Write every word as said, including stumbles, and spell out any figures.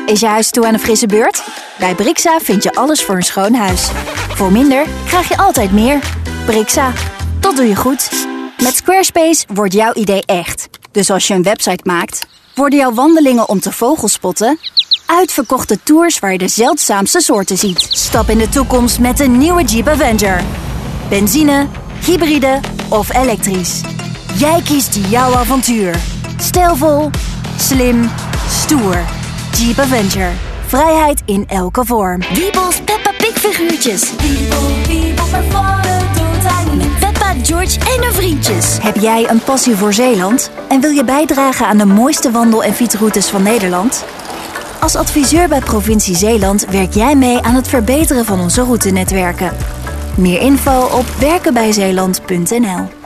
Is je huis toe aan een frisse beurt? Bij Brixa vind je alles voor een schoon huis. Voor minder krijg je altijd meer. Brixa, dat doe je goed. Met Squarespace wordt jouw idee echt. Dus als je een website maakt, worden jouw wandelingen om te vogelspotten uitverkochte tours waar je de zeldzaamste soorten ziet. Stap in de toekomst met een nieuwe Jeep Avenger. Benzine, hybride of elektrisch. Jij kiest jouw avontuur. Stijlvol, slim, stoer. Jeep Avenger. Vrijheid in elke vorm. Wiebels Peppa Pig figuurtjes. Met Peppa, George en hun vriendjes. Heb jij een passie voor Zeeland? En wil je bijdragen aan de mooiste wandel- en fietsroutes van Nederland? Als adviseur bij Provincie Zeeland werk jij mee aan het verbeteren van onze routenetwerken. Meer info op werkenbijzeeland punt n l.